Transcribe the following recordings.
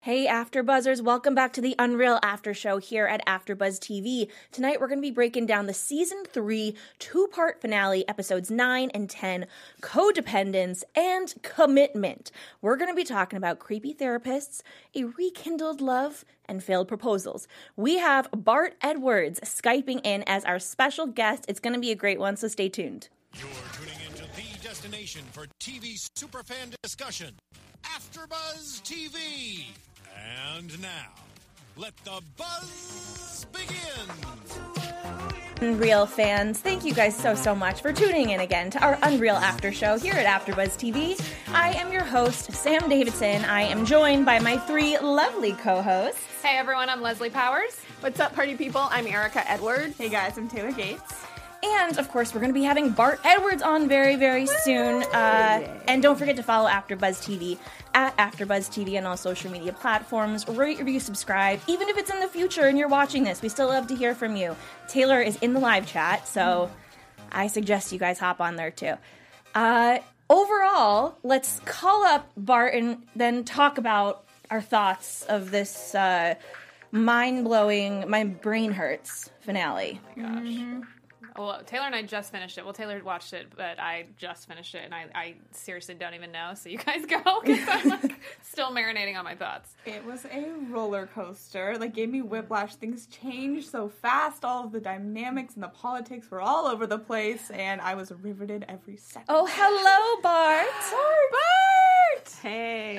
Hey AfterBuzzers, welcome back to the Unreal After Show here at AfterBuzz TV. Tonight we're going to be breaking down the Season 3 two-part finale, episodes 9 and 10, Codependence and Commitment. We're going to be talking about creepy therapists, a rekindled love, and failed proposals. We have Bart Edwards Skyping in as our special guest. It's going to be a great one, so stay tuned. You're tuning into the destination for TV superfan discussion, AfterBuzz TV. And now, let the buzz begin. Unreal fans, thank you guys so much for tuning in again to our Unreal After Show here at AfterBuzz TV. I am your host, Sam Davidson. I am joined by my three lovely co-hosts. Hey everyone, I'm Leslie Powers. What's up, party people? I'm Erica Edwards. Hey guys, I'm Taylor Gates. And, of course, we're going to be having Bart Edwards on very soon. And don't forget to follow AfterBuzz TV at AfterBuzz TV on all social media platforms. Rate, review, subscribe. Even if it's in the future and you're watching this, we still love to hear from you. Taylor is in the live chat, so I suggest you guys hop on there, too. Overall, let's call up Bart and then talk about our thoughts of this mind-blowing, my brain hurts finale. Oh my gosh. Well, Taylor and I just finished it. Well, Taylor watched it, but I just finished it, and I seriously don't even know. So you guys go, because I'm like, still marinating on my thoughts. It was a roller coaster. Like, gave me whiplash. Things changed so fast. All of the dynamics and the politics were all over the place, and I was riveted every second. Oh, hello, Bart. Bart! Hey.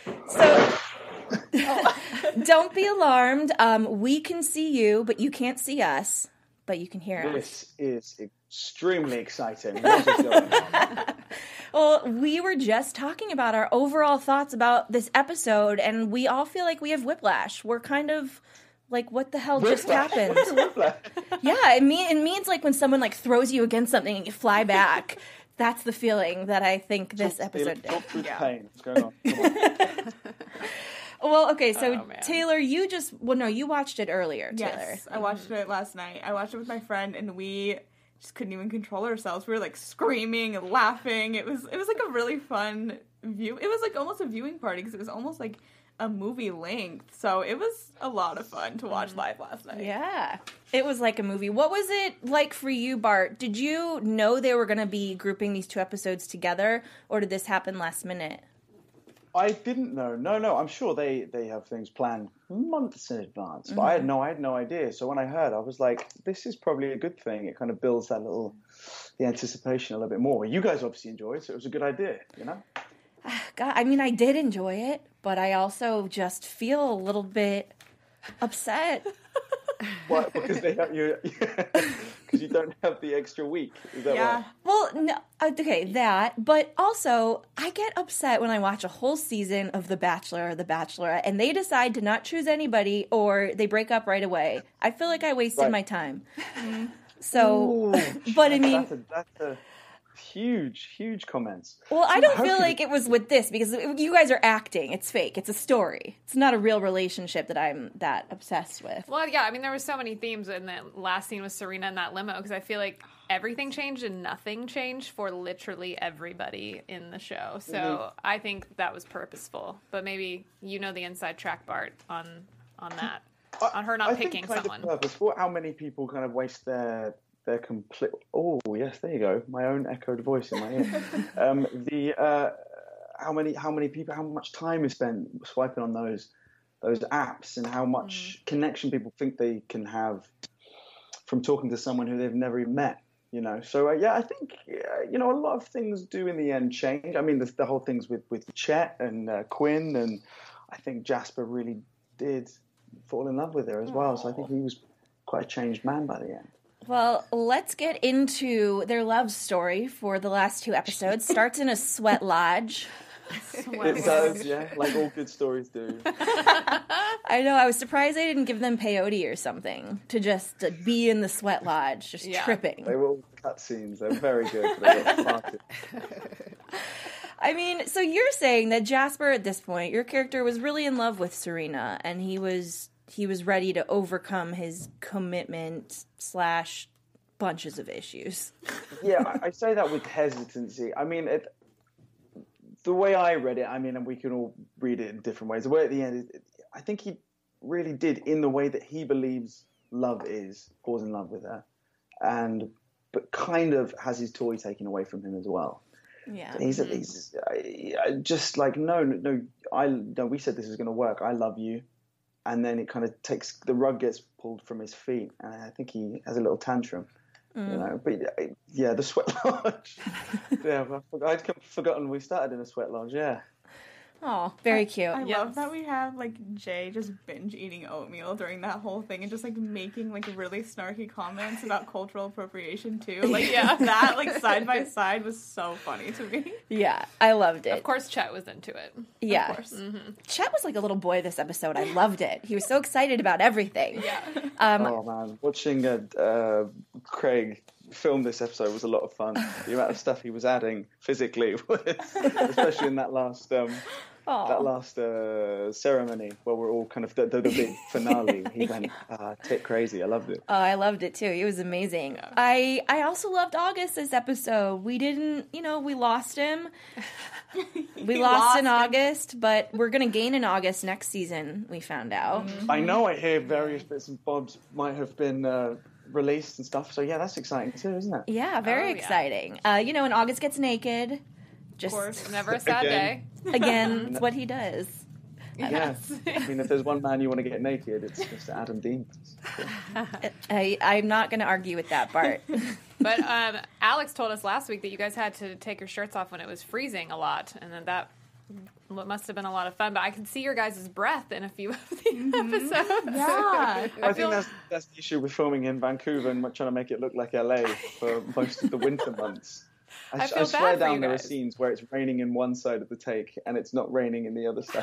So, don't be alarmed. We can see you, but you can't see us. But you can hear us. This is extremely exciting. What is going on? Well, we were just talking about our overall thoughts about this episode, and we all feel like we have whiplash. We're kind of like, what the hell just happened? Yeah, it means like when someone like throws you against something and you fly back. That's the feeling that I think this episode did. Pain. What's going on? Come on. Well, okay, so Taylor, you watched it earlier, Taylor. Yes, I watched it last night. I watched it with my friend, and we just couldn't even control ourselves. We were, like, screaming and laughing. It was like, a really fun view. It was, like, almost a viewing party, because it was almost, like, a movie length. So it was a lot of fun to watch live last night. Yeah, it was like a movie. What was it like for you, Bart? Did you know they were going to be grouping these two episodes together, or did this happen last minute? I didn't know. No. I'm sure they have things planned months in advance, but I had no idea. So when I heard, I was like, this is probably a good thing. It kind of builds the anticipation a little bit more. You guys obviously enjoyed, so it was a good idea, you know? God, I mean, I did enjoy it, but I also just feel a little bit upset. What? Because because you don't have the extra week. Is that why? Well, no, okay, that. But also, I get upset when I watch a whole season of The Bachelor or The Bachelorette, and they decide to not choose anybody, or they break up right away. I feel like I wasted my time. So, Ooh, but I mean, that's a huge comments. Well, I don't feel like it was with this, because you guys are acting. It's fake. It's a story. It's not a real relationship that I'm that obsessed with. Well, yeah, I mean, there were so many themes in the last scene with Serena in that limo, because I feel like everything changed and nothing changed for literally everybody in the show. So I think that was purposeful. But maybe you know the inside track, Bart, on that. On her not picking someone. I think purposeful. How many people kind of waste their complete... Oh, yes, there you go. My own echoed voice in my ear. How many people, how much time is spent swiping on those apps, and how much connection people think they can have from talking to someone who they've never even met, you know? So, I think, a lot of things do in the end change. I mean, the whole things with Chet and Quinn, and I think Jasper really did fall in love with her as well. So I think he was quite a changed man by the end. Well, let's get into their love story for the last two episodes. Starts in a sweat lodge. It does, yeah, like all good stories do. I know, I was surprised they didn't give them peyote or something to just be in the sweat lodge, just tripping. They were all cutscenes. They're very good. They got started. I mean, so you're saying that Jasper, at this point, your character was really in love with Serena, and he was ready to overcome his commitment / bunches of issues. Yeah, I say that with hesitancy. I mean, the way I read it, I mean, and we can all read it in different ways. The way at the end, I think he really did in the way that he believes love is, falls in love with her, but kind of has his toy taken away from him as well. Yeah. He's just like, no, we said this was going to work. I love you. And then it kind of the rug gets pulled from his feet. And I think he has a little tantrum, you know, but yeah, the sweat lodge. Yeah. I'd forgotten we started in a sweat lodge. Yeah. Oh, very cute. I love that we have, like, Jay just binge eating oatmeal during that whole thing and just, like, making, like, really snarky comments about cultural appropriation, too. Like, that, like, side by side was so funny to me. Yeah, I loved it. Of course, Chet was into it. Yeah. Of course. Mm-hmm. Chet was like a little boy this episode. I loved it. He was so excited about everything. Yeah. Oh, man. Watching Craig film this episode was a lot of fun. The amount of stuff he was adding physically, especially in that last ceremony where we're all kind of the big finale. He went tit crazy. I loved it. Oh, I loved it too. It was amazing. Yeah. I also loved August this episode. We didn't, we lost him. We lost in August, but we're going to gain in August next season, we found out. I know I hear various bits and bobs might have been released and stuff. So yeah, that's exciting too, isn't it? Yeah, very exciting. And August gets naked. Just, of course, never a sad day. Again, it's what he does. Yes. I mean, if there's one man you want to get naked, it's Mr. Adam Dean. I'm not going to argue with that part. But Alex told us last week that you guys had to take your shirts off when it was freezing a lot, and then that must have been a lot of fun. But I could see your guys' breath in a few of the episodes. Yeah. I think that's the issue with filming in Vancouver and trying to make it look like LA for most of the winter months. I swear down there are scenes where it's raining in one side of the take and it's not raining in the other side.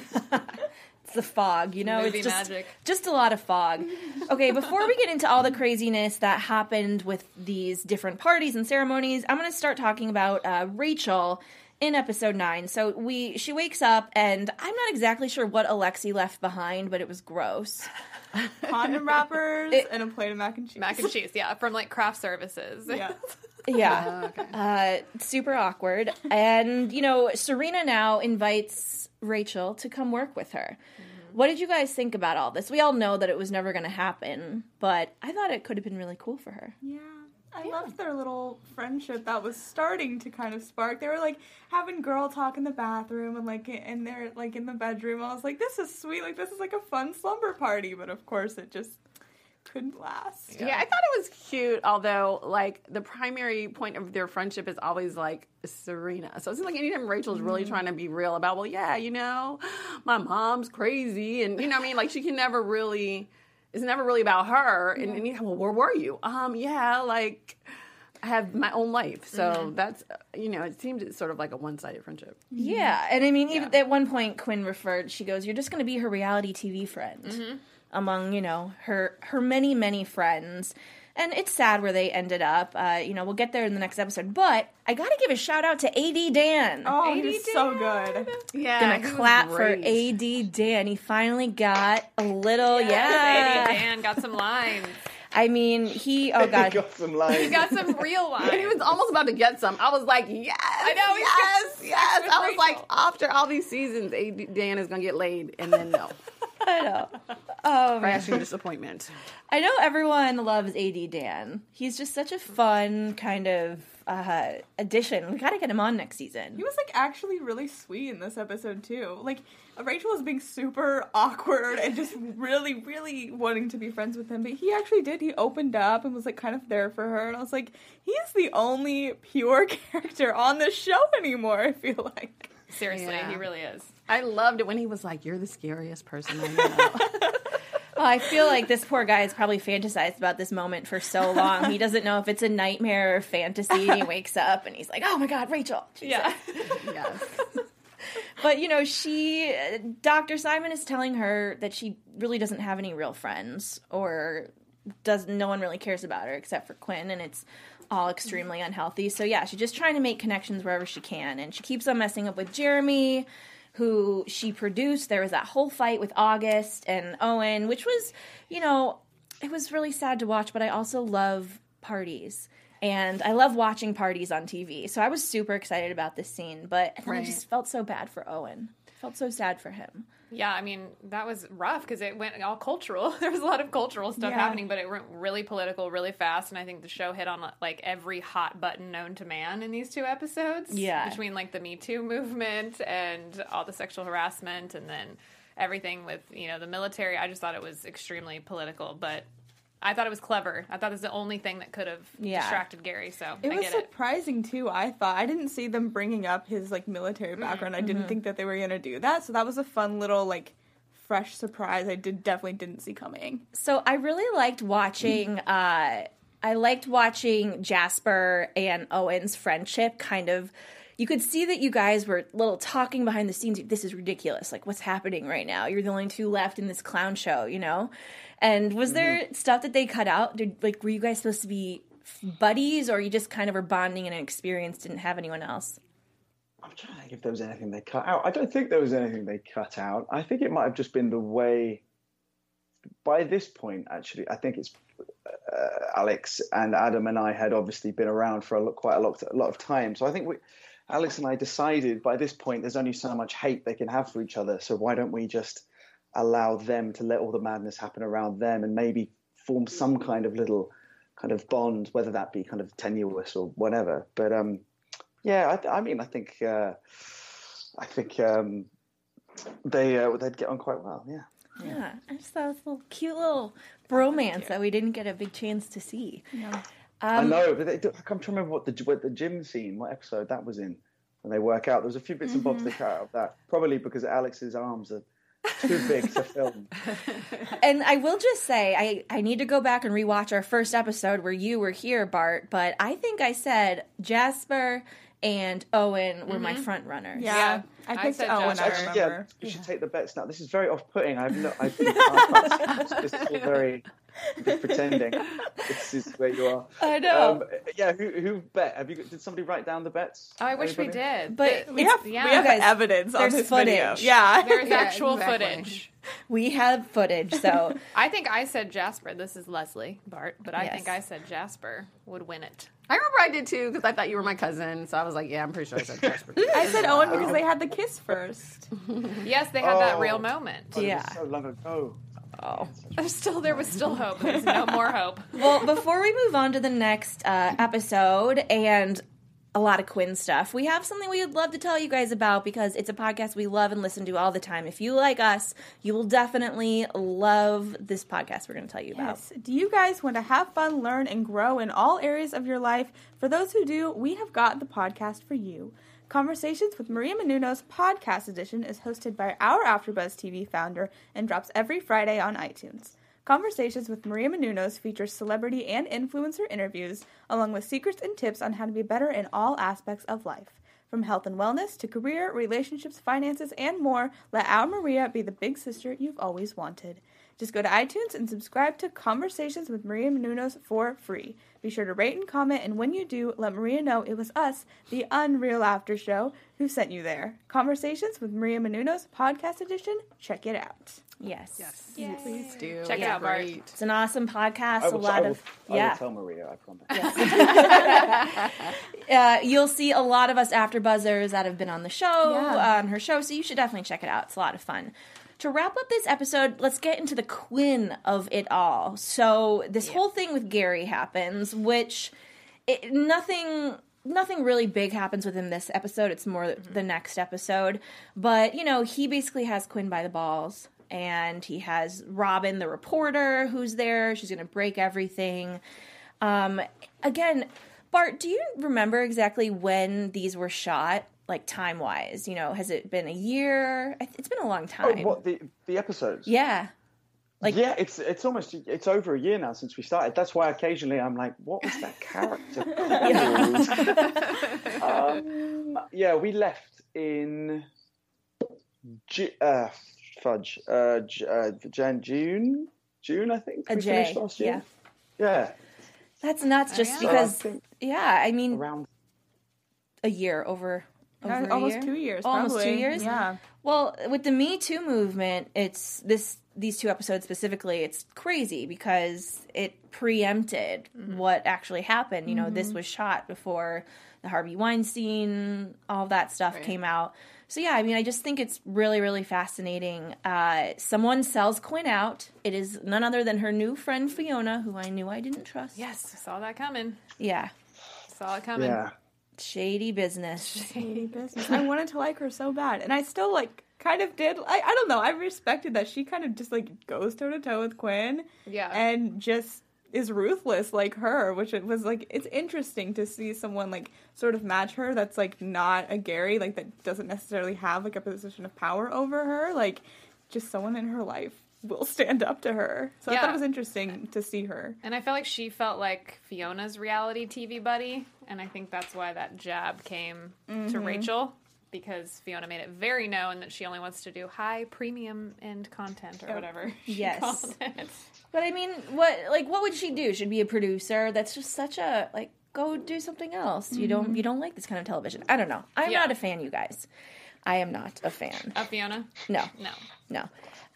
It's the fog, Movie it's magic. Just a lot of fog. Okay, before we get into all the craziness that happened with these different parties and ceremonies, I'm going to start talking about Rachel in episode 9. So she wakes up, and I'm not exactly sure what Alexi left behind, but it was gross. Condom wrappers and a plate of mac and cheese. Mac and cheese, yeah, from like craft services. Yeah. Yeah. Okay. Super awkward. And, Serena now invites Rachel to come work with her. Mm-hmm. What did you guys think about all this? We all know that it was never going to happen, but I thought it could have been really cool for her. Yeah. I loved their little friendship that was starting to kind of spark. They were like having girl talk in the bathroom and they're like in the bedroom. I was like, this is sweet. Like, this is like a fun slumber party. But of course it just couldn't last. Yeah, I thought it was cute, although like the primary point of their friendship is always like Serena. So it's like anytime Rachel's really trying to be real about, well, yeah, my mom's crazy, and what I mean, like she can never really. It's never really about her. And well, where were you? Like I have my own life. So that's, it seems sort of like a one-sided friendship. Yeah. And I mean, even at one point, Quinn she goes, you're just going to be her reality TV friend among, her many, many friends. And it's sad where they ended up. We'll get there in the next episode. But I got to give a shout out to AD Dan. Oh, he's so good. Yeah. Gonna clap for AD Dan. He finally got a little, AD Dan got some lines. I mean, He got some lines. He got some real lines. And he was almost about to get some. I was like, yes. I know. Yes. I was like, after all these seasons, AD Dan is going to get laid. And then no. I know. Crashing disappointment. I know everyone loves AD Dan. He's just such a fun kind of addition. We gotta get him on next season. He was like actually really sweet in this episode too. Like Rachel was being super awkward and just really, really wanting to be friends with him, but he actually did. He opened up and was like kind of there for her, and I was like, he's the only pure character on the show anymore, I feel like. Seriously, he really is. I loved it when he was like, you're the scariest person I know. Well, I feel like this poor guy has probably fantasized about this moment for so long. He doesn't know if it's a nightmare or fantasy. And he wakes up and he's like, oh my God, Rachel. Jesus. Yeah. Yes. But, Dr. Simon is telling her that she really doesn't have any real friends, or no one really cares about her except for Quinn, and it's all extremely unhealthy. So yeah, she's just trying to make connections wherever she can, and she keeps on messing up with Jeremy, who she produced. There was that whole fight with August and Owen, which was, it was really sad to watch, but I also love parties. And I love watching parties on TV. So I was super excited about this scene, but then I just felt so bad for Owen. I felt so sad for him. Yeah, I mean, that was rough because it went all cultural. There was a lot of cultural stuff happening, but it went really political really fast, and I think the show hit on, like, every hot button known to man in these 2 episodes. Yeah. Between, like, the Me Too movement and all the sexual harassment and then everything with, you know, the military. I just thought it was extremely political, but I thought it was clever. I thought it was the only thing that could have distracted Gary, so It I was get it. surprising, too, I thought. I didn't see them bringing up his, like, military background. I didn't think that they were going to do that, so that was a fun little, like, fresh surprise I definitely didn't see coming. So I really liked watching Jasper and Owen's friendship kind of. You could see that you guys were a little talking behind the scenes. This is ridiculous. Like, what's happening right now? You're the only 2 left in this clown show, you know? And was there stuff that they cut out? Were you guys supposed to be buddies, or you just kind of were bonding in an experience, didn't have anyone else? I'm trying to think if there was anything they cut out. I don't think there was anything they cut out. I think it might have just been the way. By this point, actually, I think it's Alex and Adam and I had obviously been around for quite a lot of time. So I think Alex and I decided by this point there's only so much hate they can have for each other. So why don't we just allow them to let all the madness happen around them and maybe form some kind of little kind of bond, whether that be kind of tenuous or whatever. But yeah, I mean, I think they'd get on quite well. Yeah. Yeah, I just thought it was a little cute little bromance that we didn't get a big chance to see. I know, but I'm trying to remember what the gym scene, what episode that was in, when they work out. There was a few bits and bobs they cut out of that, probably because Alex's arms are too big to film. And I will just say, I need to go back and rewatch our first episode where you were here, Bart, but I think I said Jasper and Owen were my front runners. Yeah, I picked said Owen, I Jasper. remember. Yeah, we should take the bets now. This is very off-putting. This is all very just pretending. This is where you are. I know. Yeah, who bet? Did somebody write down the bets? Oh, I wish we Anybody? did. But We have guys, evidence on there's this footage. video. Yeah. There's Yeah, actual exactly. footage. we have footage, so I think I said Jasper. This is Leslie, Bart, but I Yes. think I said Jasper would win it. I remember I did too because I thought you were my cousin, so I was like, yeah, I'm pretty sure I said Jasper. I said Owen because they had the kiss first. Yes, they had that Oh. real moment. Oh, it was Yeah. so long ago. oh. There was still hope. There's no more hope. Well, before we move on to the next episode and a lot of Quinn stuff, we have something we would love to tell you guys about because it's a podcast we love and listen to all the time. If you like us, you will definitely love this podcast we're going to tell you about. Yes. Do you guys want to have fun, learn, and grow in all areas of your life? For those who do, we have got the podcast for you. Conversations with Maria Menounos Podcast Edition is hosted by our AfterBuzz TV founder and drops every Friday on iTunes. Conversations with Maria Menounos features celebrity and influencer interviews, along with secrets and tips on how to be better in all aspects of life. From health and wellness to career, relationships, finances, and more, let our Maria be the big sister you've always wanted. Just go to iTunes and subscribe to Conversations with Maria Menounos for free. Be sure to rate and comment, and when you do, let Maria know it was us, the Unreal After Show, who sent you there. Conversations with Maria Menounos Podcast Edition. Check it out. Yes. Please do. Check it out, Bart. Great. It's an awesome podcast. I a will, lot I will, of I will tell Maria, I promise. you'll see a lot of us AfterBuzzers that have been on the show, Yeah. on her show, so you should definitely check it out. It's a lot of fun. To wrap up this episode, let's get into the Quinn of it all. So this whole thing with Gary happens, which nothing really big happens with him this episode. It's more the next episode. But, you know, he basically has Quinn by the balls. And he has Robin, the reporter, who's there. She's going to break everything. Again, Bart, do you remember exactly when these were shot? Like, time-wise? You know, has it been a year? It's been a long Oh, time. what, the episodes? Yeah. Like, yeah, it's over a year now since we started. That's why occasionally I'm like, what was that character called? Yeah, we left in June, I think. A We J, finished last year. Yeah, that's nuts just yeah. because, So I think yeah, I mean, around. a year, over a Almost year? 2 years, Almost probably. 2 years? Yeah. Well, with the Me Too movement, it's these 2 episodes specifically, it's crazy because it preempted what actually happened. You know, this was shot before the Harvey Weinstein, all that stuff came out. So yeah, I mean, I just think it's really, really fascinating. Someone sells Quinn out. It is none other than her new friend Fiona, who I knew I didn't trust. Yes, I saw that coming. Yeah. Saw it coming. Yeah. Shady business. Shady business. I wanted to like her so bad, and I still like kind of did. I don't know. I respected that she kind of just like goes toe to toe with Quinn. Yeah. And just is ruthless like her, which it was like, it's interesting to see someone like sort of match her that's like not a Gary, like that doesn't necessarily have like a position of power over her, like just someone in her life will stand up to her. So I thought it was interesting to see her. And I felt like she felt like Fiona's reality TV buddy, and I think that's why that jab came to Rachel, because Fiona made it very known that she only wants to do high premium end content or whatever she called it. But I mean, what would she do? She'd be a producer. That's just such a, like, go do something else. You don't like this kind of television. I don't know. I'm not a fan, you guys. I am not a fan. Of Fiona? No. No.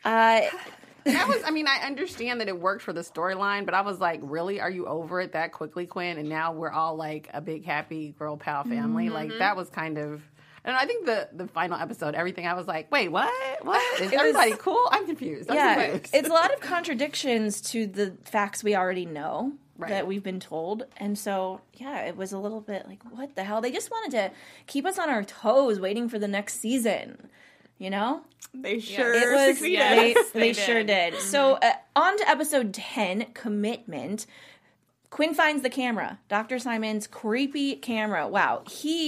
That was, I mean, I understand that it worked for the storyline, but I was like, really? Are you over it that quickly, Quinn? And now we're all like a big, happy girl pal family? Like, that was kind of... And I think the final episode, everything, I was like, wait, what? What? Is everybody cool? I'm confused. It's a lot of contradictions to the facts we already know Right. that we've been told. And so, yeah, it was a little bit like, what the hell? They just wanted to keep us on our toes waiting for the next season, you know? They sure It was, succeeded. they They sure did. did. So, on to episode 10, Commitment. Quinn finds the camera. Dr. Simon's creepy camera. Wow.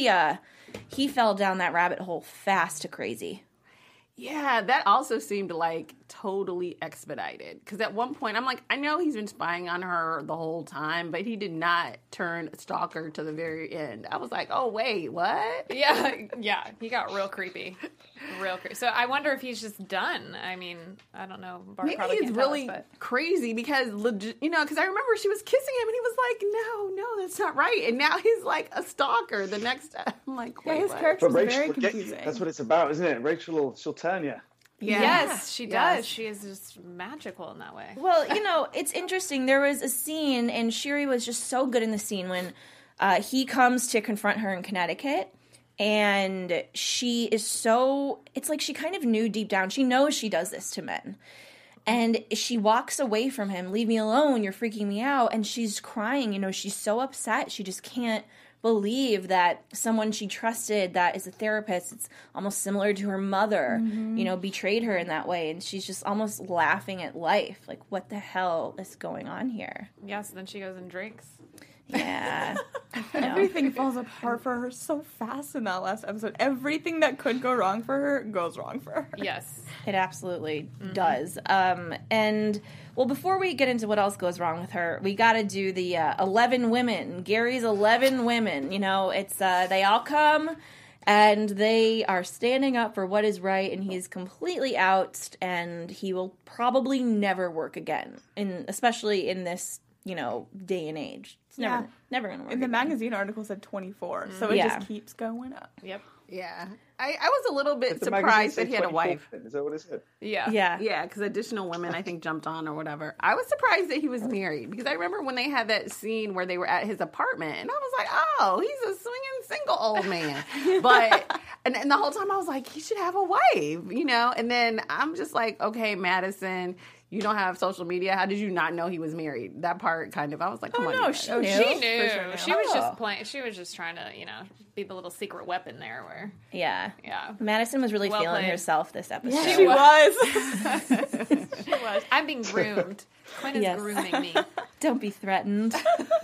He fell down that rabbit hole fast to crazy. Yeah, that also seemed like totally expedited. Because at one point, I'm like, I know he's been spying on her the whole time, but he did not turn stalker to the very end. I was like, oh, wait, what? Yeah, he got real creepy. Real creepy. So I wonder if he's just done. I mean, I don't know. Bart Maybe probably he's can't tell really us, crazy because, because I remember she was kissing him and he was like, no, that's not right. And now he's like a stalker the next time. I'm like, Yeah, wait, his what? character But was Rachel very will get you. confusing. That's what it's about, isn't it? She'll turn you. Yeah. Yes, she does. Yes. She is just magical in that way. Well, it's interesting. There was a scene, and Sherry was just so good in the scene when he comes to confront her in Connecticut. And she is so... It's like she kind of knew deep down. She knows she does this to men. And she walks away from him. Leave me alone. You're freaking me out. And she's crying. She's so upset. She just can't believe that someone she trusted that is a therapist, it's almost similar to her mother, betrayed her in that way. And she's just almost laughing at life. Like, what the hell is going on here? Yes, then she goes and drinks. Yeah. Everything falls apart for her so fast in that last episode. Everything that could go wrong for her goes wrong for her. Yes. It absolutely does. And, well, before we get into what else goes wrong with her, we got to do the 11 women. Gary's 11 women. It's they all come, and they are standing up for what is right, and he's completely out, and he will probably never work again, especially in this, day and age. It's never going to work And the again. magazine article said 24, so it just keeps going up. Yep. Yeah. I was a little bit The magazine surprised said that he had a 24 wife. Is that what it said? Yeah. Yeah. Yeah, because additional women, I think, jumped on or whatever. I was surprised that he was married because I remember when they had that scene where they were at his apartment, and I was like, oh, he's a swinging single old man. But, and the whole time I was like, he should have a wife, And then I'm just like, okay, Madison, you don't have social media. How did you not know he was married? That part kind of, I was like, come on. no, you guys. she knew. She knew. For sure knew. She was just playing. She was just trying to, be the little secret weapon there. Where, Yeah. yeah, Madison was really Well feeling played. herself this episode. She was. she was. I'm being groomed. Quinn is Yes. grooming me. Don't be threatened.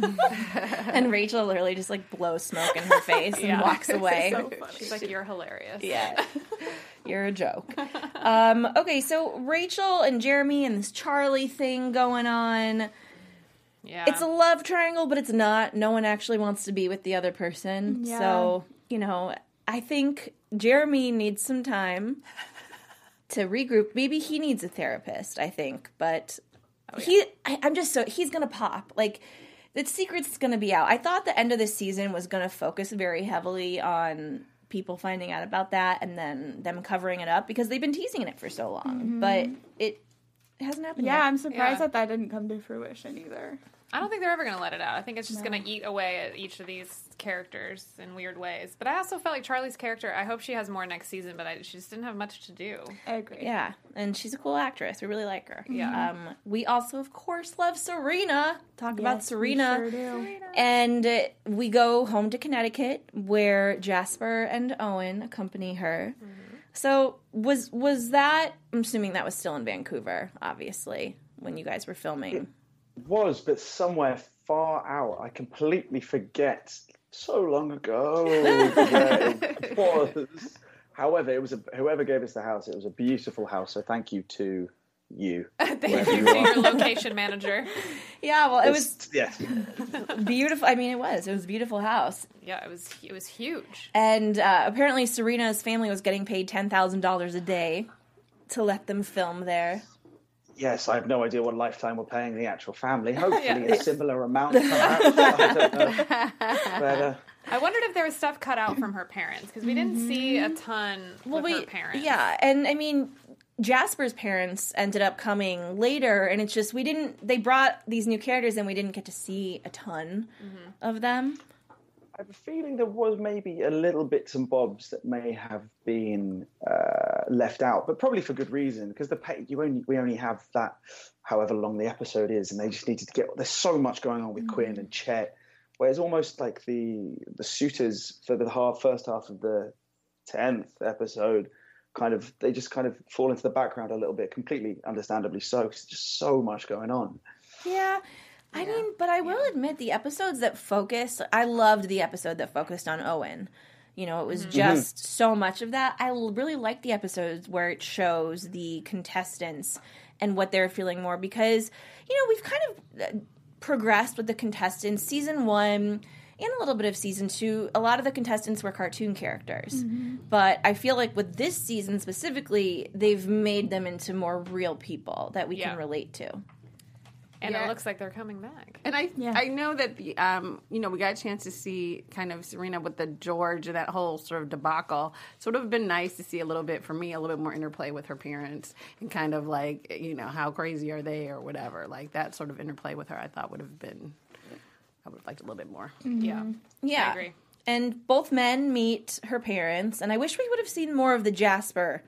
And Rachel literally just like blows smoke in her face and Yeah. walks away. So funny. She's like, you're hilarious. Yeah. You're a joke. Okay, so Rachel and Jeremy and this Charlie thing going on. Yeah. It's a love triangle, but it's not. No one actually wants to be with the other person. Yeah. So, I think Jeremy needs some time to regroup. Maybe he needs a therapist, I think. But he's going to pop. Like, the secret's going to be out. I thought the end of the season was going to focus very heavily on people finding out about that and then them covering it up because they've been teasing it for so long. But it hasn't happened Yeah, yet. I'm surprised Yeah. that didn't come to fruition either. I don't think they're ever going to let it out. I think it's just going to eat away at each of these characters in weird ways. But I also felt like Charlie's character, I hope she has more next season, but she just didn't have much to do. I agree. Yeah, and she's a cool actress. We really like her. Yeah. We also, of course, love Serena. Talk about Serena. We sure do. And we go home to Connecticut, where Jasper and Owen accompany her. So was that? I'm assuming that was still in Vancouver, obviously, when you guys were filming. Was, but somewhere far out. I completely forget so long ago where it was. However, whoever gave us the house, it was a beautiful house. So thank you to you. Thank you to your location manager. Yeah, well, it was yes. beautiful. I mean, it was a beautiful house. Yeah, it was huge. And apparently Serena's family was getting paid $10,000 a day to let them film there. Yes, I have no idea what Lifetime were paying the actual family. Hopefully a similar amount, perhaps. I don't know. But, I wondered if there was stuff cut out from her parents, because we didn't see a ton with her parents. Yeah, and I mean, Jasper's parents ended up coming later, and it's just they brought these new characters and we didn't get to see a ton of them. I have a feeling there was maybe a little bits and bobs that may have been left out, but probably for good reason, because we only have that however long the episode is, and they just needed to get. There's so much going on with Quinn and Chet, where it's almost like the suitors for the first half of the 10th episode they just fall into the background a little bit, completely understandably so, because there's just so much going on. Yeah. I mean, but I will admit the episodes that I loved the episode that focused on Owen. You know, it was just so much of that. I really like the episodes where it shows the contestants and what they're feeling more, because, you know, we've kind of progressed with the contestants. Season 1 and a little bit of Season 2, a lot of the contestants were cartoon characters. But I feel like with this season specifically, they've made them into more real people that we can relate to. And it looks like they're coming back. And I know that we got a chance to see kind of Serena with the George and that whole sort of debacle. So it would have been nice to see a little bit more interplay with her parents, and kind of like, you know, how crazy are they or whatever. Like that sort of interplay with her, I thought would have been, I would have liked a little bit more. Yeah. I agree. And both men meet her parents, and I wish we would have seen more of the Jasper.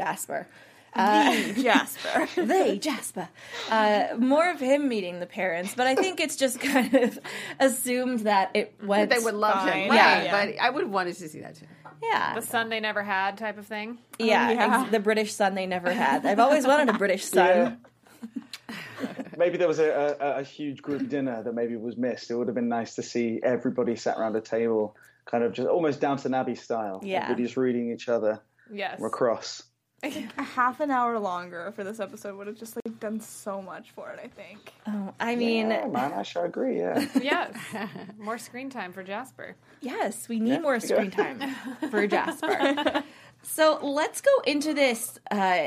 Jasper. More of him meeting the parents, but I think it's just kind of assumed that it went. That they would love him, Yeah. But I would have wanted to see that too. Yeah, The son they never had type of thing. the British son they never had. I've always wanted a British son. Yeah. Maybe there was a huge group dinner that maybe was missed. It would have been nice to see everybody sat around a table, kind of just almost Downton Abbey style. Yeah. Everybody just reading each other across. A half an hour longer for this episode would have just like done so much for it, I think. Oh, I mean, Yeah, man, I sure agree, yeah. Yes. More screen time for Jasper. yes, we need more screen time for Jasper. So let's go into this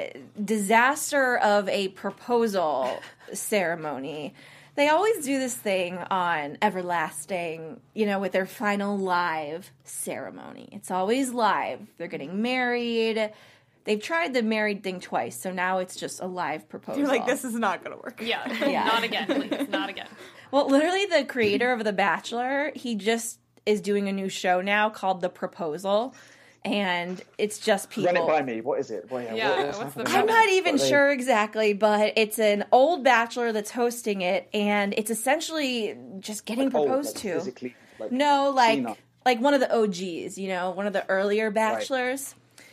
disaster of a proposal ceremony. They always do this thing on Everlasting, you know, with their final live ceremony. It's always live. They're getting married. They've tried the married thing twice, so now it's just a live proposal. You're like, this is not going to work. Yeah. Not again, please. Not again. Well, literally the creator of The Bachelor, he just is doing a new show now called The Proposal. And it's just people. Run it by me. What is it? What's what's the happening? I'm not even sure exactly, but it's an old bachelor that's hosting it, and it's essentially just getting proposed to. Physically, No, senile. like one of the OGs, you know, one of the earlier bachelors.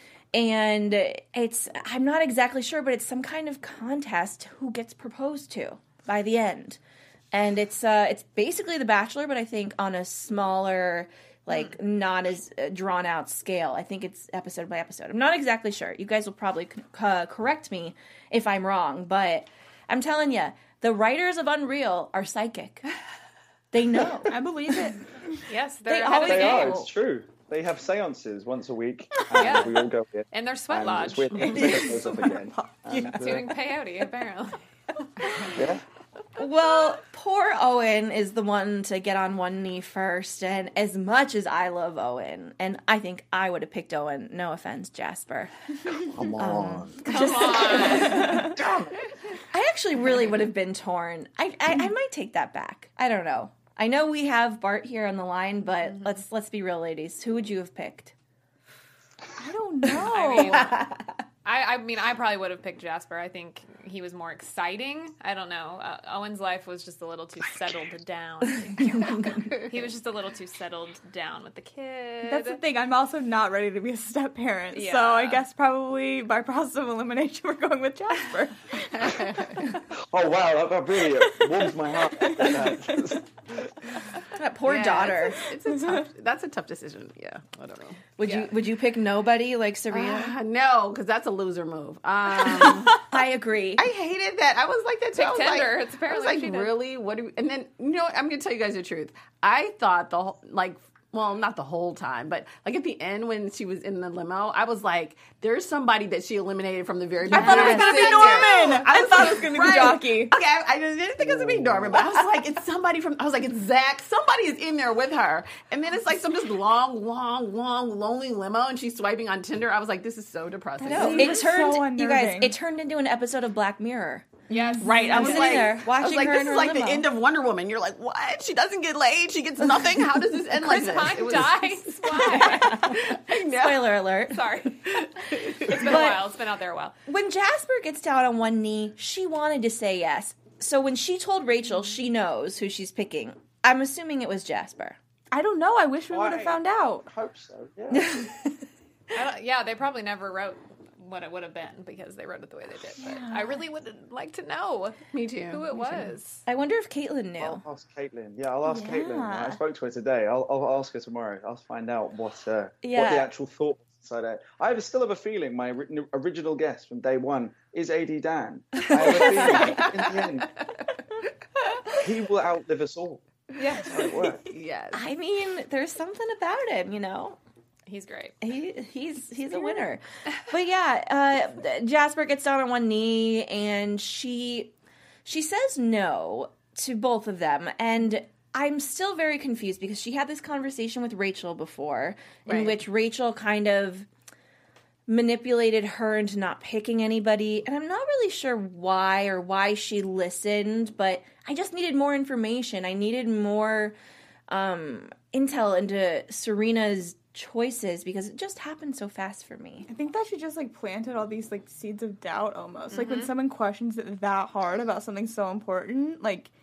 And I'm not exactly sure, but it's some kind of contest who gets proposed to by the end. And it's basically The Bachelor, but I think on a smaller, like not as drawn out scale. I think it's episode by episode. I'm not exactly sure. You guys will probably correct me if I'm wrong, but I'm telling you, the writers of Unreal are psychic. They know. I believe it. Yes, They they're ahead of the always They are, game. it's true. They have seances once a week, and we all go in. And their sweat And lodge. it's weird when it goes up again. And, Doing peyote, apparently. yeah. Well, poor Owen is the one to get on one knee first, and as much as I love Owen, and I think I would have picked Owen, no offense, Jasper. Come on. I actually really would have been torn. I might take that back. I don't know. I know we have Bart here on the line, but let's be real, ladies. Who would you have picked? I don't know. I mean, I probably would have picked Jasper. I think he was more exciting. I don't know. Owen's life was just a little too settled down. He was just a little too settled down with the kid. That's the thing. I'm also not ready to be a step parent. Yeah. So I guess probably by process of elimination, we're going with Jasper. Oh wow, that really warms my heart. That poor daughter. That's a tough decision. Yeah, I don't know. Would you pick nobody like Serena? No, because that's a loser move. I agree. I hated that. I was like that too. Pick I was Tinder. Like, It's apparently I was what she like, did. really? What do we, and then, I'm going to tell you guys the truth. I thought well, not the whole time, but like at the end when she was in the limo, I was like, there's somebody that she eliminated from the very beginning. I thought it was going to be Norman. I thought it was going to be Jockey. Okay, I didn't think it was going to be Norman, but I was like, it's somebody it's Zach. Somebody is in there with her. And then it's like some just long, lonely limo and she's swiping on Tinder. I was like, this is so depressing. It turned, so you guys, unnerving. it turned into an episode of Black Mirror. Yes. Right, I was sitting like, there watching her this in is her like limo. the end of Wonder Woman. You're like, what? She doesn't get laid. She gets nothing. How does this end like Chris this? Pine dies. Why? I know. Spoiler alert. Sorry. It's been a while. It's been out there a while. When Jasper gets down on one knee, she wanted to say yes. So when she told Rachel she knows who she's picking, I'm assuming it was Jasper. I don't know. I wish we would have found out. I hope so. Yeah. They probably never wrote what it would have been because they wrote it the way they did. But I really would like to know Me too. who it was. I wonder if Caitlin knew. I'll ask Caitlin. Yeah, I'll ask Caitlin. Yeah. I spoke to her today. I'll ask her tomorrow. I'll find out what the Yeah. actual thought was inside there. Still have a feeling my original guest from day one is AD Dan. I have a feeling in the end he will outlive us all. Yeah. That's how it works. Yes. I mean, there's something about him, you know. He's great. He's a winner. But yeah, Jasper gets down on one knee and she says no to both of them. And I'm still very confused because she had this conversation with Rachel before in which Rachel kind of manipulated her into not picking anybody. And I'm not really sure why she listened, but I just needed more information. I needed more intel into Serena's choices because it just happened so fast for me. I think that she just planted all these seeds of doubt almost. Like when someone questions it that hard about something so important,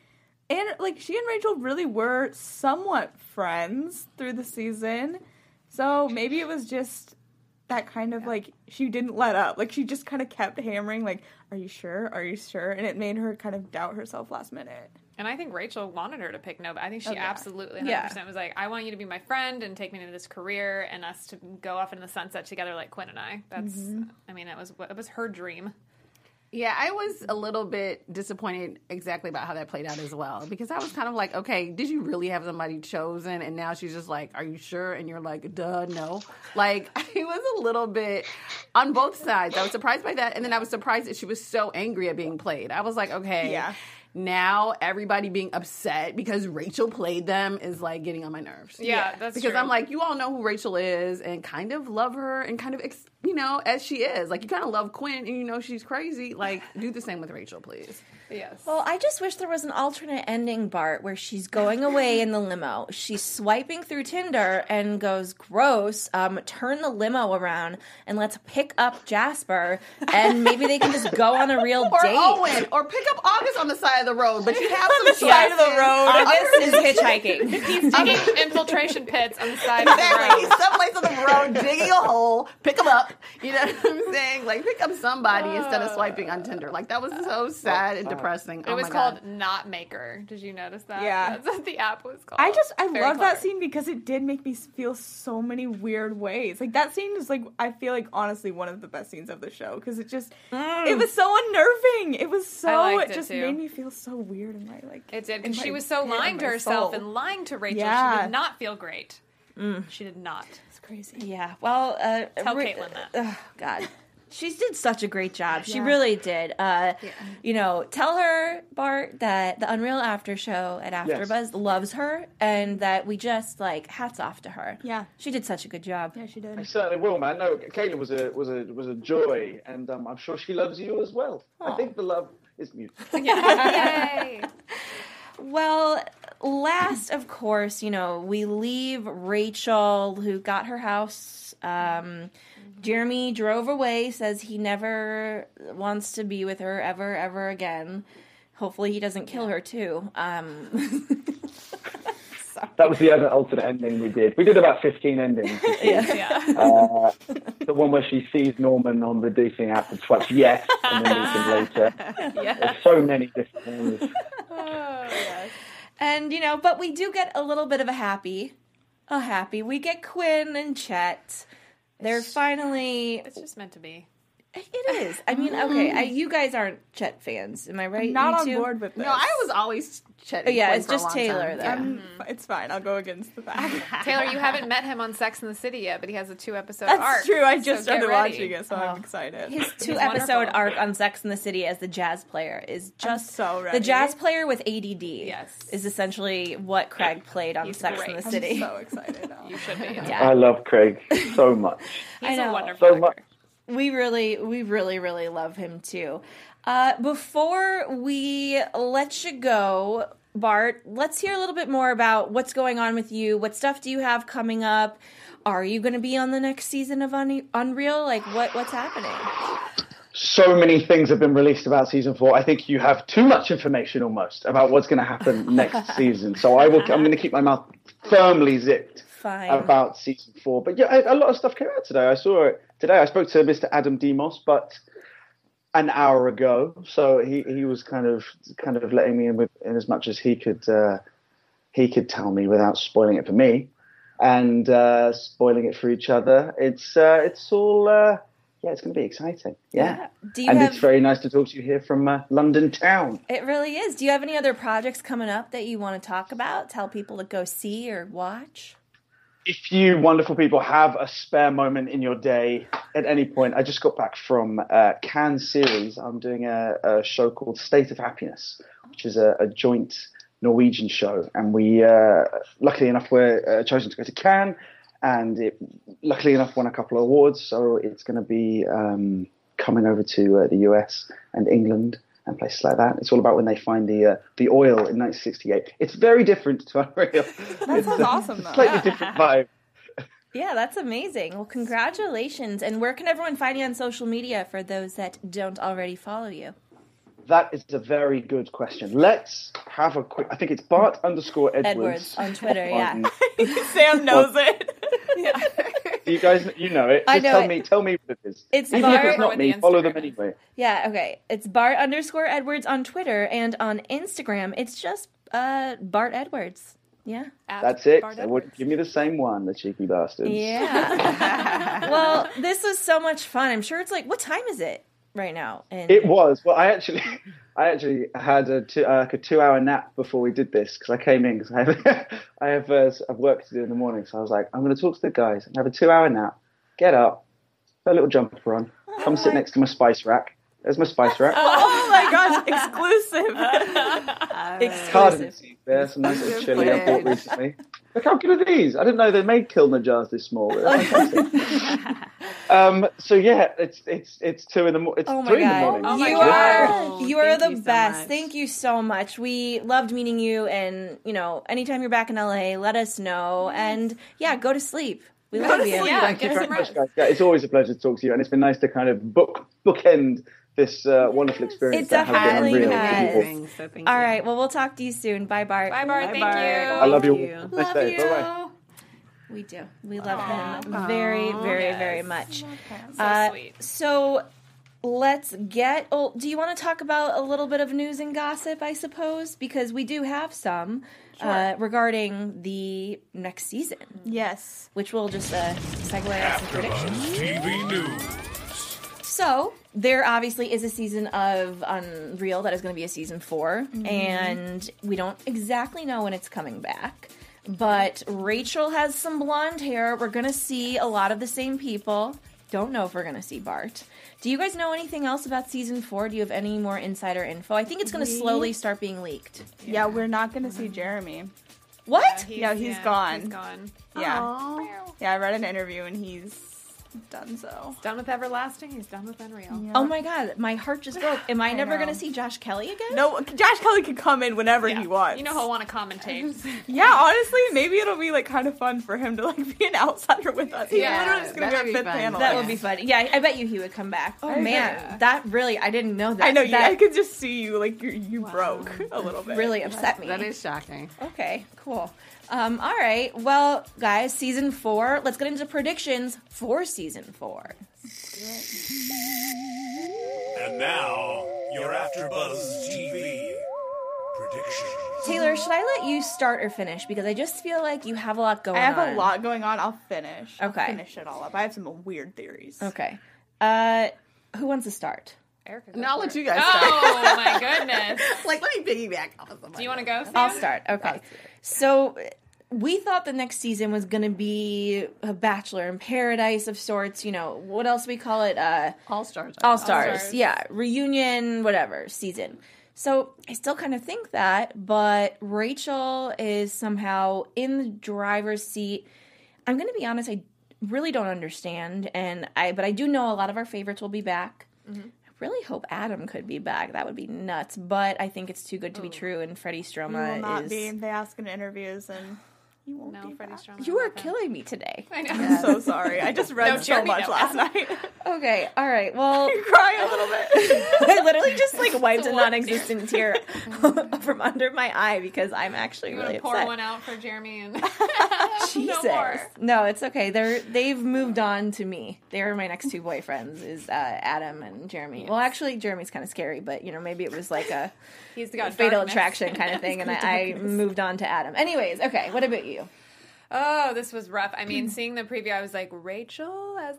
and she and Rachel really were somewhat friends through the season. So maybe it was just that kind of she didn't let up. She just kind of kept hammering are you sure? Are you sure? And it made her kind of doubt herself last minute. And I think Rachel wanted her to pick no, but I think she absolutely 100% Yeah. was like, I want you to be my friend and take me into this career and us to go off into the sunset together like Quinn and I. That's, I mean, it was her dream. Yeah, I was a little bit disappointed exactly about how that played out as well. Because I was kind of like, okay, did you really have somebody chosen? And now she's just like, are you sure? And you're like, duh, no. It was a little bit on both sides. I was surprised by that. And then I was surprised that she was so angry at being played. I was like, okay. Yeah. Now everybody being upset because Rachel played them is getting on my nerves. Yeah, that's because true. I'm like, you all know who Rachel is and kind of love her and kind of as she is. You kind of love Quinn and she's crazy. Do the same with Rachel, please. Yes. Well, I just wish there was an alternate ending, Bart, where she's going away in the limo. She's swiping through Tinder and goes, gross, turn the limo around and let's pick up Jasper and maybe they can just go on a real Or date. Owen, or pick up August on the side of the road, but you have some side of the road. August is hitchhiking. He's digging infiltration pits on the side of the Exactly. road. Someplace on the road, digging a hole, pick them up. You know what I'm saying? Pick up somebody instead of swiping on Tinder. That was so sad and depressing. It was called Not Maker. Did you notice that? Yeah. That's what the app was called. I Very love that clever. scene because it did make me feel so many weird ways. That scene is I feel honestly one of the best scenes of the show because it just it was so unnerving. It was so liked it it just too. made me feel so weird in my It did, in because my she was so pit of lying to my herself soul. and lying to Rachel. She Yeah. did not feel great. She did not. It's crazy. Yeah, well, Tell Caitlin that. Oh, God. She did such a great job. She really did. Tell her, Bart, that the Unreal After Show at AfterBuzz loves her and that we just, hats off to her. Yeah. She did such a good job. Yeah, she did. I certainly will, man. No, Caitlin was a joy, and I'm sure she loves you as well. I think the love It's music. Yay! Well, last, of course, we leave Rachel, who got her house. Jeremy drove away, says he never wants to be with her ever again. Hopefully he doesn't kill her, too. That was the other alternate ending we did. We did about 15 endings. Yeah. The one where she sees Norman on the dating app and swipes yes, and then meets him later. There's so many different ones. Oh, yes. And, but we do get a little bit of a happy. We get Quinn and Chet. They're finally... It's just meant to be. It is. I mean, okay, you guys aren't Chet fans, am I right? Not You on two? board with this. No, I was always Chet. Oh, yeah, Quinn it's for a just long Taylor, time. though. It's fine. I'll go against the fact. Taylor, you haven't met him on Sex in the City yet, but he has a 2-episode That's arc. true. I so just started get ready. watching it, so I'm excited. His He's 2-episode wonderful. arc on Sex in the City as the jazz player is just so ready. the jazz player with ADD. Yes. Is essentially what Craig played on He's Sex in great. the I'm City. I'm so excited. You should be. Yeah. I love Craig so much. He's I know. a wonderful So actor. much. We really love him too. Before we let you go, Bart, let's hear a little bit more about what's going on with you. What stuff do you have coming up? Are you going to be on the next season of Unreal? Like, what's happening? So many things have been released about season 4. I think you have too much information almost about what's going to happen next season. So I'm going to keep my mouth firmly zipped Fine. about season 4. But yeah, a lot of stuff came out today. I saw it today. I spoke to Mr. Adam Demos, but an hour ago. So he was kind of letting me in as much as he could tell me without spoiling it for me and spoiling it for each other. It's all. Yeah, it's going to be exciting. Yeah. Do you and have? it's very nice to talk to you here from London town. It really is. Do you have any other projects coming up that you want to talk about? Tell people to go see or watch? If you wonderful people have a spare moment in your day at any point, I just got back from Cannes series. I'm doing a show called State of Happiness, which is a joint Norwegian show. And we, luckily enough, were chosen to go to Cannes. And it, luckily enough, won a couple of awards. So it's going to be coming over to the US and England and places like that. It's all about when they find the oil in 1968. It's very different to Unreal. That sounds awesome, though. Slightly different vibe. Yeah, that's amazing. Well, congratulations. And where can everyone find you on social media for those that don't already follow you? That is a very good question. Let's have a quick... I think it's Bart_Edwards. Edwards on Twitter, yeah. Sam knows it. You guys, you know it. I Just know it. Tell me what it is. It's Even if Bart- it's not with me, the follow them Instagram. anyway. Yeah, okay. It's Bart_Edwards on Twitter, and on Instagram, it's just Bart Edwards. Yeah. At That's it. Bart They wouldn't give me the same one, the cheeky bastards. Yeah. Well, this was so much fun. I'm sure it's like, what time is it right now? And It was. Well, I actually had a 2-hour nap before we did this because I came in because I have work to do in the morning. So I was like, I'm going to talk to the guys and have a 2-hour nap. Get up, put a little jumper on, come sit next to my spice rack. There's my spice rack. Oh my gosh, exclusive. Cardamom seeds there, some nice little chili I bought recently. Look how good are these? I didn't know they made Kilner jars this small. They're fantastic. So yeah, it's 2 in the morning. It's Oh my 3 in the God. morning. Oh my you God. you are Thank the you so best. much. Thank you so much. We loved meeting you, and anytime you're back in LA, let us know. And yeah, go to sleep. We love to you. sleep. Yeah, Thank you get very some much, rest. guys. Yeah, it's always a pleasure to talk to you, and it's been nice to kind of bookend this wonderful experience It that has been definitely Unreal. has. People. So thank All you. right. Well, we'll talk to you soon. Bye, Bart. Bye, Bart. Bye, Thank Bart. you. I love you. Thank you. Nice Love day. you. Bye-bye. We do. We love him very, very, yes. very much. So sweet. So let's get. Oh, do you want to talk about a little bit of news and gossip? I suppose because we do have some regarding the next season, Yes. which we'll just segue out some predictions. TV News. So there obviously is a season of Unreal that is going to be a season 4, and we don't exactly know when it's coming back. But Rachel has some blonde hair. We're going to see a lot of the same people. Don't know if we're going to see Bart. Do you guys know anything else about season 4? Do you have any more insider info? I think it's going to slowly start being leaked. Yeah, we're not going to see Jeremy. What? Yeah, he's gone. He's gone. Yeah. Aw. Yeah, I read an interview and he's done so. Done with Everlasting. He's done with Unreal. Yeah. Oh my god, my heart just broke. Am I never know. gonna see Josh Kelly again? No, Josh Kelly can come in whenever Yeah. he wants. You know he'll want to commentate. Yeah, honestly, maybe it'll be like kind of fun for him to like be an outsider with us. He's Yeah, literally just gonna that'd be be a fifth fun. panel. That would be fun. Yeah, I bet you he would come back. Oh man, yeah. that really, I didn't know that. I know. That I could just see you like you broke a little bit. really upset me. That is shocking. Okay, cool. All right. Well, guys, season 4. Let's get into predictions for season 4. And now, your AfterBuzz TV predictions. Taylor, should I let you start or finish? Because I just feel like you have a lot going I on. have a lot going on. I'll finish. Okay. I'll finish it all up. I have some weird theories. Okay. Who wants to start? Erica, No, I'll let you guys Oh start. my goodness. Like, let me piggyback off of somebody. Do you want to go, Sam? I'll start. Okay. So we thought the next season was going to be a Bachelor in Paradise of sorts. You know, what else we call it? All Stars. All Stars. Stars. Yeah. Reunion, whatever, season. So I still kind of think that, but Rachel is somehow in the driver's seat. I'm going to be honest, I really don't understand, but I do know a lot of our favorites will be back. Mm-hmm. I really hope Adam could be back. That would be nuts, but I think it's too good to be true, and Freddie You Stroma will not is... be. They ask in interviews, and you won't No, be. Freddie back. Stroma. You are killing me today. I know. I'm so sorry. I just read No, so Jeremy, much no. last night. Okay, all right, well... I'm crying a little bit. I literally just like wiped a It's a non-existent tear from under my eye because I'm actually You really want to pour upset. one out for Jeremy and Jesus. No more. No, it's okay. They've moved on to me. They're my next two boyfriends, is Adam and Jeremy. Well, actually, Jeremy's kind of scary, but you know, maybe it was like a He's got fatal darkness. attraction kind of thing, and I moved on to Adam. Anyways, okay. What about you? Oh, this was rough. I mean, seeing the preview, I was like, Rachel as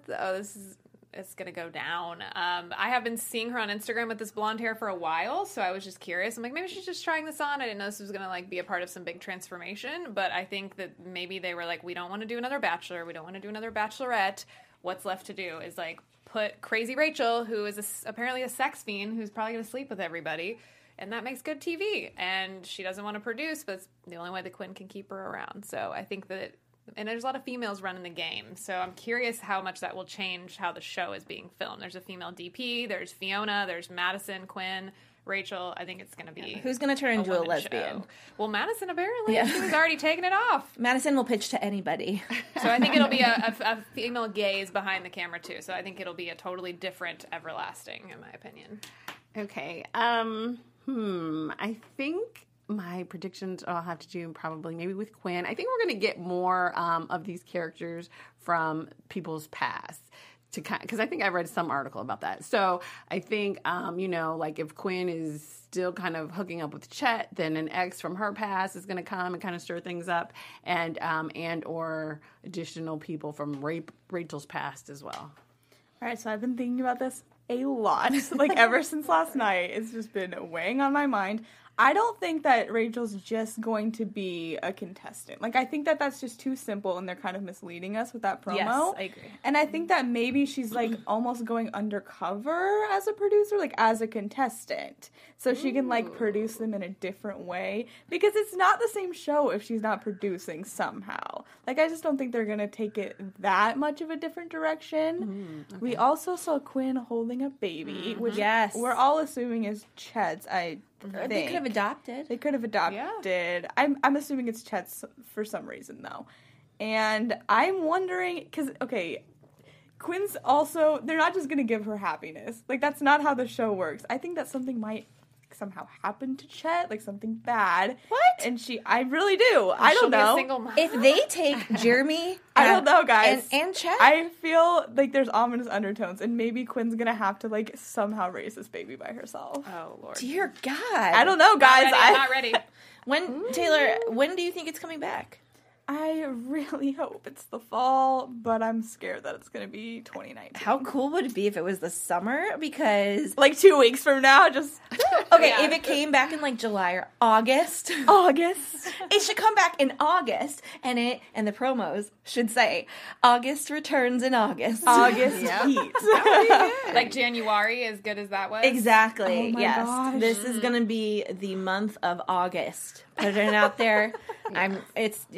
it's gonna go down. I have been seeing her on Instagram with this blonde hair for a while, so I was just curious. I'm like, maybe she's just trying this on. I didn't know this was gonna like be a part of some big transformation, but I think that maybe they were like, we don't want to do another Bachelor, we don't want to do another Bachelorette. What's left to do is like put crazy Rachel, who is apparently a sex fiend, who's probably gonna sleep with everybody. And that makes good TV. And she doesn't want to produce, but it's the only way that Quinn can keep her around. So I think that, and there's a lot of females running the game. So I'm curious how much that will change how the show is being filmed. There's a female DP, there's Fiona, there's Madison, Quinn, Rachel. I think it's going to be Who's going to turn into a women lesbian? show. Well, Madison apparently, Yeah. she was already taking it off. Madison will pitch to anybody. So I think it'll be a female gaze behind the camera too. So I think it'll be a totally different Everlasting, in my opinion. Okay. I think my predictions I'll have to do probably maybe with Quinn. I think we're going to get more of these characters from people's past. Because I think I read some article about that. So I think, like if Quinn is still kind of hooking up with Chet, then an ex from her past is going to come and kind of stir things up, and or additional people from Rachel's past as well. All right, so I've been thinking about this a lot. Like ever since last night, it's just been weighing on my mind. I don't think that Rachel's just going to be a contestant. Like, I think that that's just too simple, and they're kind of misleading us with that promo. Yes, I agree. And I think that maybe she's, like, almost going undercover as a producer, like, as a contestant. So she can, like, produce them in a different way. Because it's not the same show if she's not producing somehow. Like, I just don't think they're going to take it that much of a different direction. Okay. We also saw Quinn holding a baby, which Yes. we're all assuming is Chet's, I think. They could have adopted. They could have adopted. I'm assuming it's Chet's for some reason, though. And I'm wondering, because, okay, Quinn's also, they're not just going to give her happiness. Like, that's not how the show works. I think that something might somehow happen to Chet, like something bad. What? And I really do. I She'll don't be a know. single mom. If they take Jeremy... I don't know, guys. And Chet... I feel like there's ominous undertones, and maybe Quinn's going to have to, like, somehow raise this baby by herself. Oh, Lord. Dear God. I don't know, guys. Not ready. Taylor, when do you think it's coming back? I really hope it's the fall, but I'm scared that it's going to be 2019. How cool would it be if it was the summer? Because... Like 2 weeks from now, just Okay, Yeah. if it came back in like July or August, August. it should come back in August, and the promos should say August returns in August. August heat. Like January, as good as that was. Exactly. Oh my yes, gosh. this is gonna be the month of August. Put it out there. It's too good.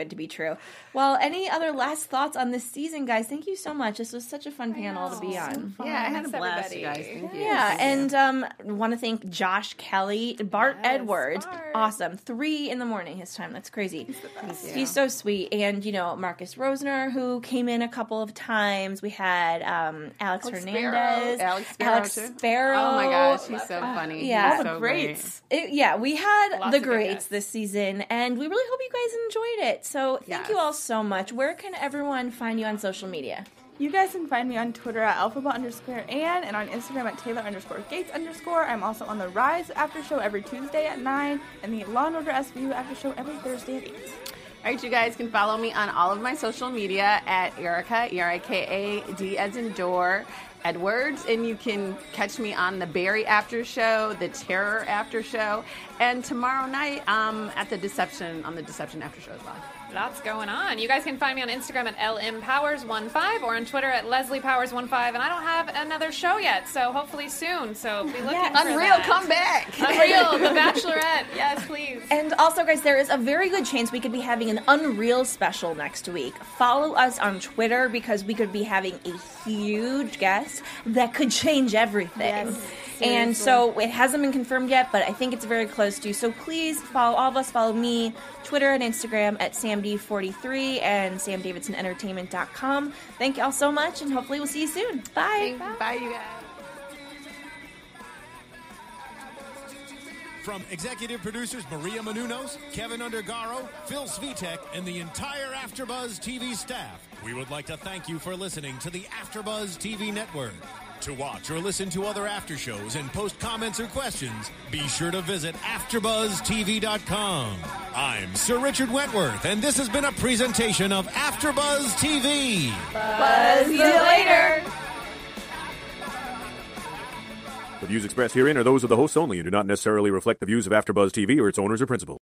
good to be true. Well, any other last thoughts on this season, guys? Thank you so much. This was such a fun panel to be on. Yeah, I had a Thanks, blast, you everybody. guys. Thank you. Yeah, and want to thank Josh Kelly, Bart Edwards. Bart. Awesome. 3 a.m. his time. That's crazy. He's so sweet. And, Marcus Rosner, who came in a couple of times. We had Alex Hernandez. Alex Sparrow, too. Sparrow. Oh my gosh, he's so funny. yeah. He's All so the great. greats. We had Lots the of good greats guests. this season, and we really hope you guys enjoyed it. So thank you Yes. all so much. Where can everyone find you on social media? You guys can find me on Twitter at alphabet_Ann and on Instagram at Taylor_Gates_. I'm also on the Rise After Show every Tuesday at 9 and the Law & Order SVU After Show every Thursday at 8. All right, you guys can follow me on all of my social media at Erica, ERIKA, as in door, Edwards, and you can catch me on the Barry After Show, the Terror After Show, and tomorrow night at the Deception After Show as well. Lots going on. You guys can find me on Instagram at LMPowers15 or on Twitter at LesliePowers15. And I don't have another show yet, so hopefully soon. So be looking for Unreal, that. come back. Unreal, The Bachelorette. Yes, please. And also, guys, there is a very good chance we could be having an Unreal special next week. Follow us on Twitter because we could be having a huge guest that could change everything. And so it hasn't been confirmed yet, but I think it's very close to. So please follow all of us. Follow me, Twitter and Instagram at SamD43 and SamDavidsonEntertainment.com. Thank you all so much, and hopefully we'll see you soon. Bye. Bye, you guys. From executive producers Maria Menounos, Kevin Undergaro, Phil Svitek, and the entire AfterBuzz TV staff, we would like to thank you for listening to the AfterBuzz TV network. To watch or listen to other after shows and post comments or questions, be sure to visit AfterBuzzTV.com. I'm Sir Richard Wentworth, and this has been a presentation of AfterBuzz TV. See you later. The views expressed herein are those of the hosts only and do not necessarily reflect the views of AfterBuzz TV or its owners or principals.